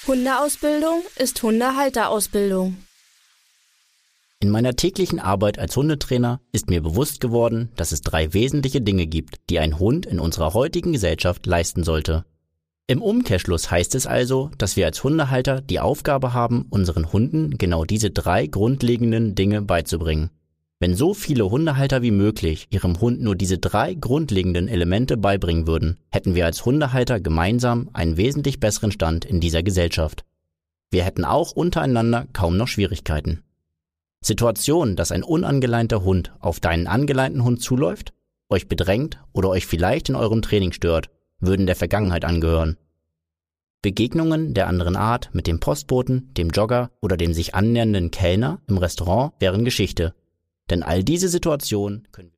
Hundeausbildung ist Hundehalterausbildung. In meiner täglichen Arbeit als Hundetrainer ist mir bewusst geworden, dass es 3 wesentliche Dinge gibt, die ein Hund in unserer heutigen Gesellschaft leisten sollte. Im Umkehrschluss heißt es also, dass wir als Hundehalter die Aufgabe haben, unseren Hunden genau diese 3 grundlegenden Dinge beizubringen. Wenn so viele Hundehalter wie möglich ihrem Hund nur diese 3 grundlegenden Elemente beibringen würden, hätten wir als Hundehalter gemeinsam einen wesentlich besseren Stand in dieser Gesellschaft. Wir hätten auch untereinander kaum noch Schwierigkeiten. Situationen, dass ein unangeleinter Hund auf deinen angeleinten Hund zuläuft, euch bedrängt oder euch vielleicht in eurem Training stört, würden der Vergangenheit angehören. Begegnungen der anderen Art mit dem Postboten, dem Jogger oder dem sich annähernden Kellner im Restaurant wären Geschichte. Denn all diese Situationen können